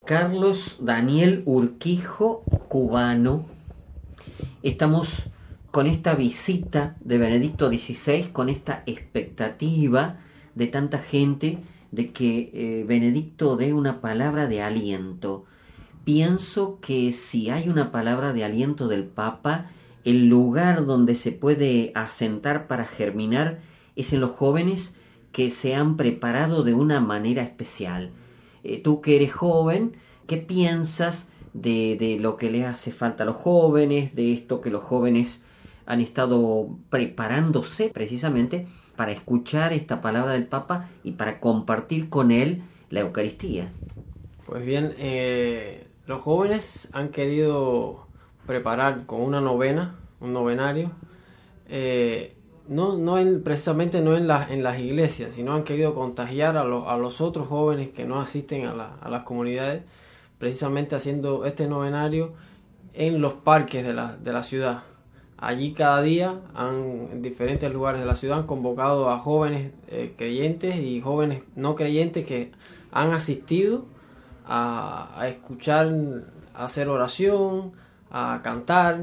Carlos Daniel Urquijo, cubano. Estamos con esta visita de Benedicto XVI, con esta expectativa de tanta gente de que Benedicto dé una palabra de aliento. Pienso que si hay una palabra de aliento del Papa, el lugar donde se puede asentar para germinar es en los jóvenes que se han preparado de una manera especial. Tú que eres joven, ¿qué piensas de lo que le hace falta a los jóvenes, de esto que los jóvenes han estado preparándose precisamente para escuchar esta palabra del Papa y para compartir con él la Eucaristía? Pues bien, los jóvenes han querido preparar con una novena, un novenario, precisamente no en las iglesias, sino han querido contagiar a los otros jóvenes que no asisten a las comunidades, precisamente haciendo este novenario en los parques de la ciudad. Allí cada día, en diferentes lugares de la ciudad, han convocado a jóvenes creyentes y jóvenes no creyentes que han asistido a escuchar, a hacer oración, a cantar,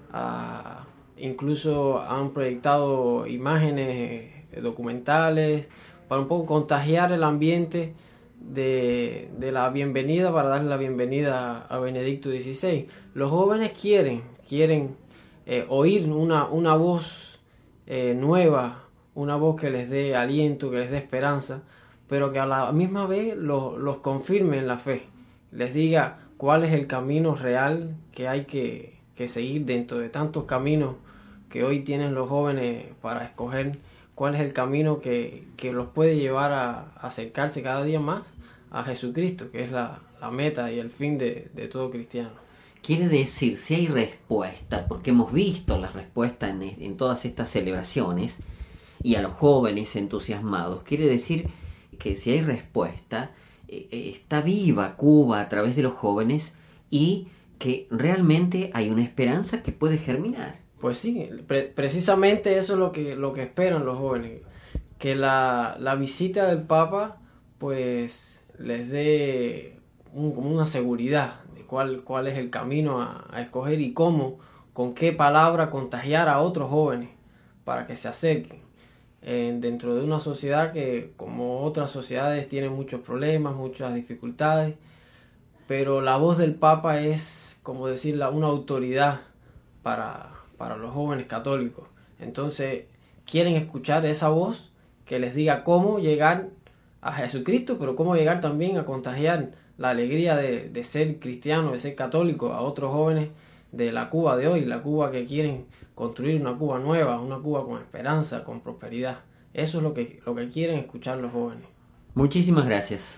incluso han proyectado imágenes documentales para un poco contagiar el ambiente de la bienvenida, para darle la bienvenida a Benedicto XVI. Los jóvenes quieren oír una voz nueva, una voz que les dé aliento, que les dé esperanza, pero que a la misma vez los confirme en la fe, les diga cuál es el camino real que hay que seguir dentro de tantos caminos que hoy tienen los jóvenes para escoger, cuál es el camino que los puede llevar a acercarse cada día más a Jesucristo, que es la meta y el fin de todo cristiano. Quiere decir, si hay respuesta, porque hemos visto la respuesta en todas estas celebraciones, y a los jóvenes entusiasmados, quiere decir que si hay respuesta, está viva Cuba a través de los jóvenes y que realmente hay una esperanza que puede germinar. Pues sí, precisamente eso es lo que esperan los jóvenes, que la visita del Papa pues les dé como una seguridad de cuál es el camino a escoger y con qué palabra contagiar a otros jóvenes para que se acerquen. Dentro de una sociedad que, como otras sociedades, tiene muchos problemas, muchas dificultades, pero la voz del Papa es, como decirla, una autoridad para los jóvenes católicos. Entonces quieren escuchar esa voz que les diga cómo llegar a Jesucristo, pero cómo llegar también a contagiar la alegría de ser cristiano, de ser católico a otros jóvenes de la Cuba de hoy, la Cuba que quieren construir, una Cuba nueva, una Cuba con esperanza, con prosperidad. Eso es lo que quieren escuchar los jóvenes. Muchísimas gracias.